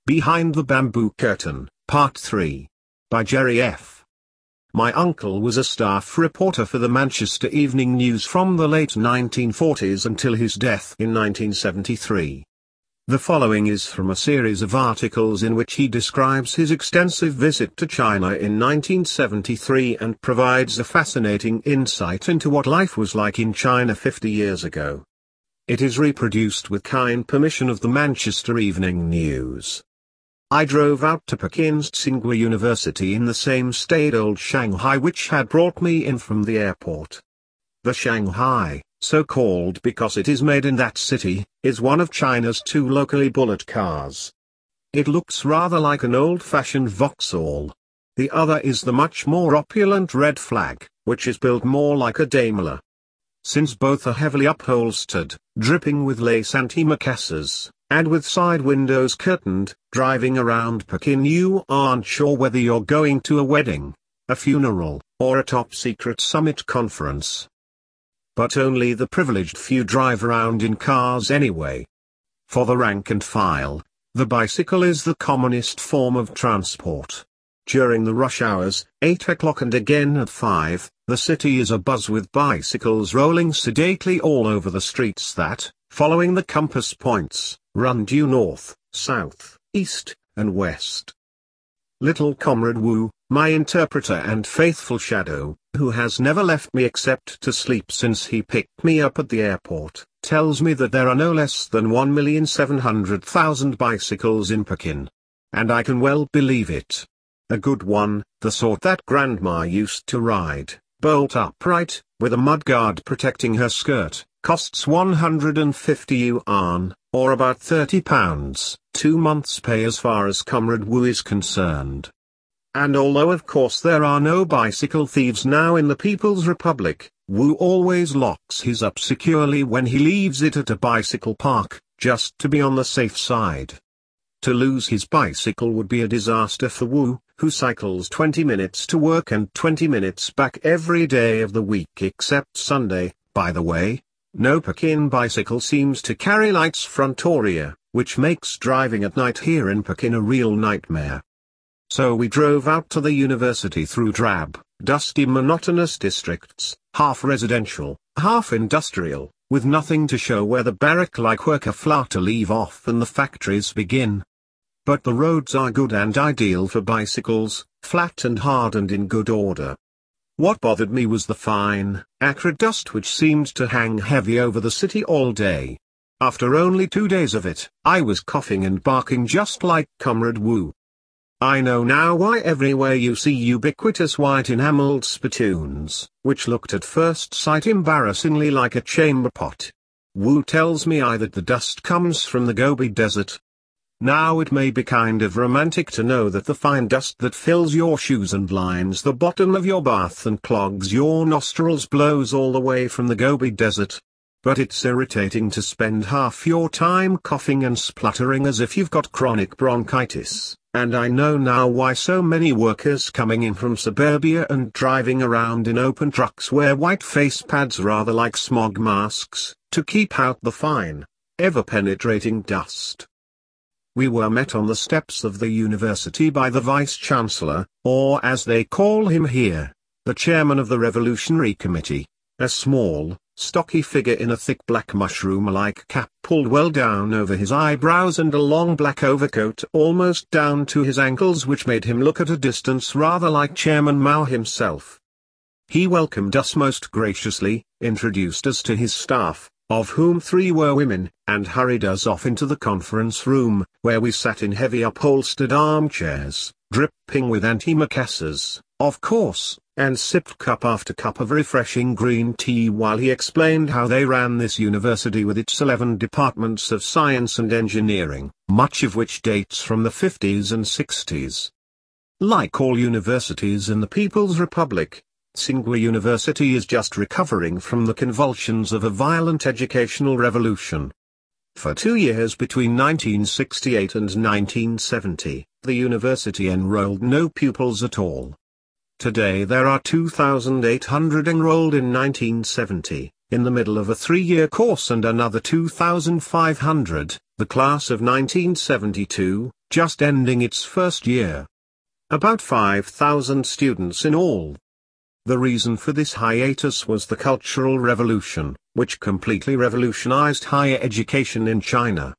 Behind the Bamboo Curtain, Part 3. By Jerry F. My uncle was a staff reporter for the Manchester Evening News from the late 1940s until his death in 1973. The following is from a series of articles in which he describes his extensive visit to China in 1973 and provides a fascinating insight into what life was like in China 50 years ago. It is reproduced with kind permission of the Manchester Evening News. I drove out to Pekin's Tsinghua University in the same staid old Shanghai which had brought me in from the airport. The Shanghai, so called because it is made in that city, is one of China's two locally bullet cars. It looks rather like an old-fashioned Vauxhall. The other is the much more opulent Red Flag, which is built more like a Daimler. Since both are heavily upholstered, dripping with lace antimacassars, and with side windows curtained, driving around Pekin you aren't sure whether you're going to a wedding, a funeral, or a top-secret summit conference. But only the privileged few drive around in cars anyway. For the rank and file, the bicycle is the commonest form of transport. During the rush hours, 8 o'clock and again at 5, the city is abuzz with bicycles rolling sedately all over the streets that, following the compass points, run due north, south, east, and west. Little Comrade Wu, my interpreter and faithful shadow, who has never left me except to sleep since he picked me up at the airport, tells me that there are no less than 1,700,000 bicycles in Pekin. And I can well believe it. A good one, the sort that Grandma used to ride, bolt upright, with a mudguard protecting her skirt, costs 150 yuan, or about £30, 2 months' pay as far as Comrade Wu is concerned. And although of course there are no bicycle thieves now in the People's Republic, Wu always locks his up securely when he leaves it at a bicycle park, just to be on the safe side. To lose his bicycle would be a disaster for Wu, who cycles 20 minutes to work and 20 minutes back every day of the week except Sunday. By the way, no Pekin bicycle seems to carry lights front or rear, which makes driving at night here in Pekin a real nightmare. So we drove out to the university through drab, dusty monotonous districts, half residential, half industrial, with nothing to show where the barrack-like worker flutter leave off and the factories begin. But the roads are good and ideal for bicycles, flat and hard and in good order. What bothered me was the fine, acrid dust which seemed to hang heavy over the city all day. After only 2 days of it, I was coughing and barking just like Comrade Wu. I know now why everywhere you see ubiquitous white enameled spittoons, which looked at first sight embarrassingly like a chamber pot. Wu tells me that the dust comes from the Gobi Desert. Now it may be kind of romantic to know that the fine dust that fills your shoes and lines the bottom of your bath and clogs your nostrils blows all the way from the Gobi Desert. But it's irritating to spend half your time coughing and spluttering as if you've got chronic bronchitis, and I know now why so many workers coming in from suburbia and driving around in open trucks wear white face pads rather like smog masks, to keep out the fine, ever-penetrating dust. We were met on the steps of the university by the Vice-Chancellor, or as they call him here, the Chairman of the Revolutionary Committee, a small, stocky figure in a thick black mushroom-like cap pulled well down over his eyebrows and a long black overcoat almost down to his ankles which made him look at a distance rather like Chairman Mao himself. He welcomed us most graciously, introduced us to his staff, of whom 3 were women, and hurried us off into the conference room, where we sat in heavy upholstered armchairs, dripping with antimacassars, of course, and sipped cup after cup of refreshing green tea while he explained how they ran this university with its 11 departments of science and engineering, much of which dates from the 50s and 60s. Like all universities in the People's Republic, Tsinghua University is just recovering from the convulsions of a violent educational revolution. For 2 years between 1968 and 1970, the university enrolled no pupils at all. Today there are 2,800 enrolled in 1970, in the middle of a 3-year course, and another 2,500, the class of 1972, just ending its first year. About 5,000 students in all. The reason for this hiatus was the Cultural Revolution, which completely revolutionized higher education in China.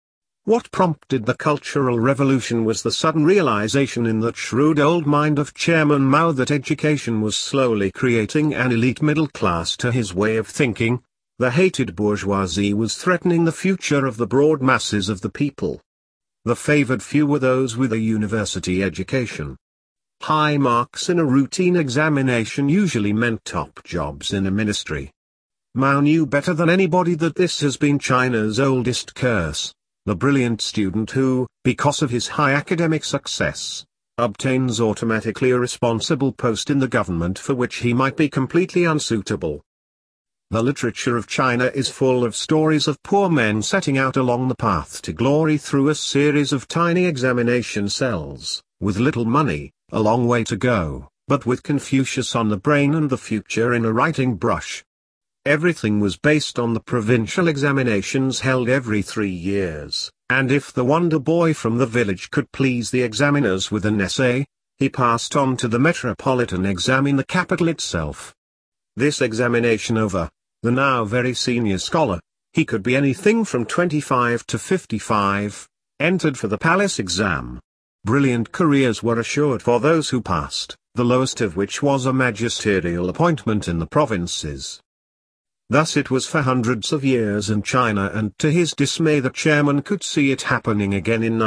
What prompted the Cultural Revolution was the sudden realization in that shrewd old mind of Chairman Mao that education was slowly creating an elite middle class to his way of thinking. The hated bourgeoisie was threatening the future of the broad masses of the people. The favored few were those with a university education. High marks in a routine examination usually meant top jobs in a ministry. Mao knew better than anybody that this has been China's oldest curse. The brilliant student who, because of his high academic success, obtains automatically a responsible post in the government for which he might be completely unsuitable. The literature of China is full of stories of poor men setting out along the path to glory through a series of tiny examination cells, with little money, a long way to go, but with Confucius on the brain and the future in a writing brush. Everything was based on the provincial examinations held every 3 years, and if the wonder boy from the village could please the examiners with an essay, he passed on to the metropolitan exam in the capital itself. This examination over, the now very senior scholar, he could be anything from 25 to 55, entered for the palace exam. Brilliant careers were assured for those who passed, the lowest of which was a magisterial appointment in the provinces. Thus it was for hundreds of years in China, and to his dismay the chairman could see it happening again in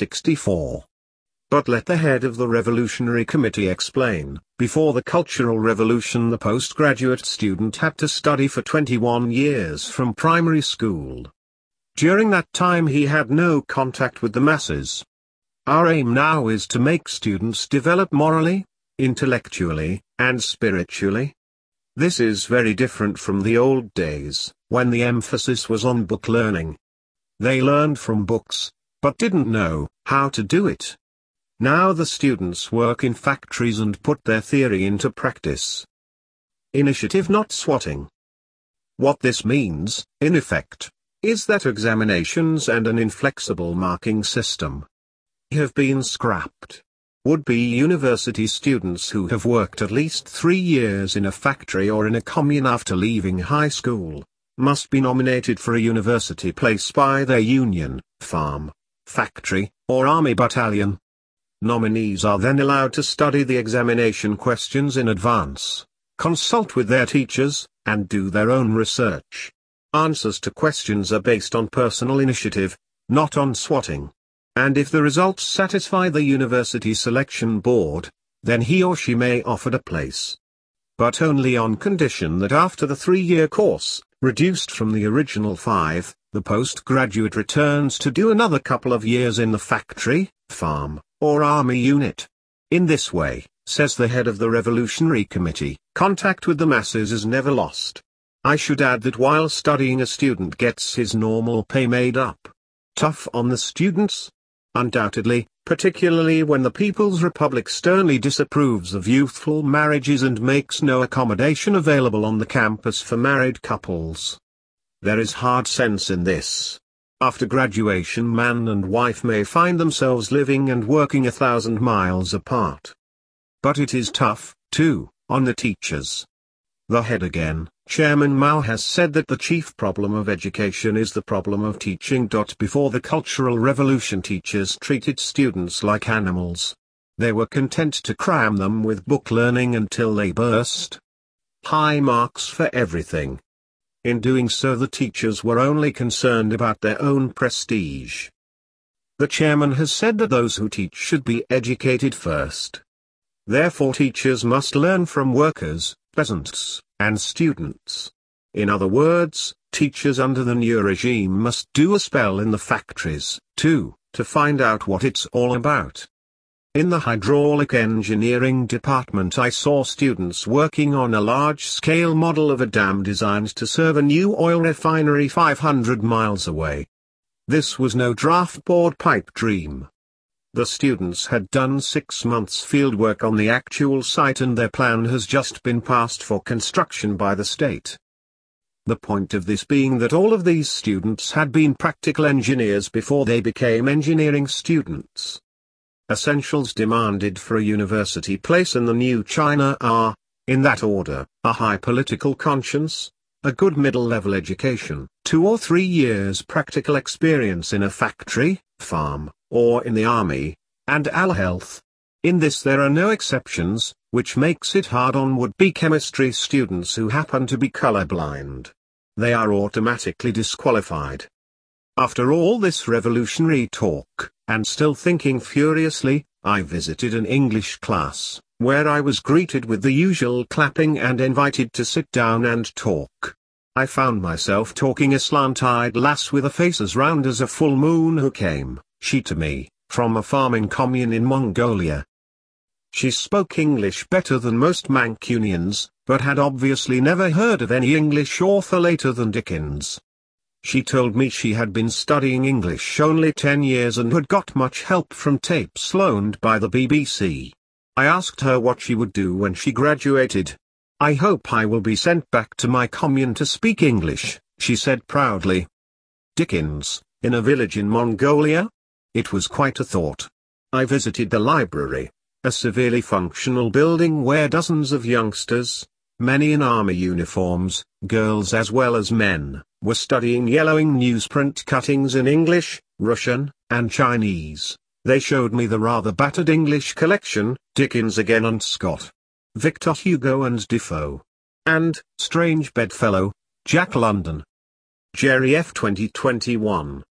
1964. But let the head of the Revolutionary Committee explain. Before the Cultural Revolution, the postgraduate student had to study for 21 years from primary school. During that time he had no contact with the masses. Our aim now is to make students develop morally, intellectually, and spiritually. This is very different from the old days, when the emphasis was on book learning. They learned from books, but didn't know how to do it. Now the students work in factories and put their theory into practice. Initiative, not swatting. What this means, in effect, is that examinations and an inflexible marking system have been scrapped. Would-be university students who have worked at least 3 years in a factory or in a commune after leaving high school, must be nominated for a university place by their union, farm, factory, or army battalion. Nominees are then allowed to study the examination questions in advance, consult with their teachers, and do their own research. Answers to questions are based on personal initiative, not on swatting. And if the results satisfy the university selection board, then he or she may offered a place. But only on condition that after the 3-year course, reduced from the original 5, the postgraduate returns to do another couple of years in the factory, farm, or army unit. In this way, says the head of the Revolutionary Committee, contact with the masses is never lost. I should add that while studying a student gets his normal pay made up. Tough on the students? Undoubtedly, particularly when the People's Republic sternly disapproves of youthful marriages and makes no accommodation available on the campus for married couples. There is hard sense in this. After graduation, man and wife may find themselves living and working 1,000 miles apart. But it is tough, too, on the teachers. The head again, Chairman Mao has said that the chief problem of education is the problem of teaching. Before the Cultural Revolution, teachers treated students like animals. They were content to cram them with book learning until they burst. High marks for everything. In doing so, the teachers were only concerned about their own prestige. The chairman has said that those who teach should be educated first. Therefore, teachers must learn from workers, peasants, and students. In other words, teachers under the new regime must do a spell in the factories, too, to find out what it's all about. In the hydraulic engineering department, I saw students working on a large-scale model of a dam designed to serve a new oil refinery 500 miles away. This was no draftboard pipe dream. The students had done 6 months fieldwork on the actual site, and their plan has just been passed for construction by the state. The point of this being that all of these students had been practical engineers before they became engineering students. Essentials demanded for a university place in the new China are, in that order, a high political conscience, a good middle-level education, 2 or 3 years practical experience in a factory, farm, or in the army, and health. In this there are no exceptions, which makes it hard on would-be chemistry students who happen to be colorblind. They are automatically disqualified. After all this revolutionary talk, and still thinking furiously, I visited an English class, where I was greeted with the usual clapping and invited to sit down and talk. I found myself talking a slant-eyed lass with a face as round as a full moon who came, she to me, from a farming commune in Mongolia. She spoke English better than most Mancunians, but had obviously never heard of any English author later than Dickens. She told me she had been studying English only 10 years and had got much help from tapes loaned by the BBC. I asked her what she would do when she graduated. "I hope I will be sent back to my commune to speak English," she said proudly. Dickens, in a village in Mongolia? It was quite a thought. I visited the library, a severely functional building where dozens of youngsters, many in army uniforms, girls as well as men, were studying yellowing newsprint cuttings in English, Russian, and Chinese. They showed me the rather battered English collection, Dickens again and Scott, Victor Hugo and Defoe, and, strange bedfellow, Jack London. Jerry F. 2021.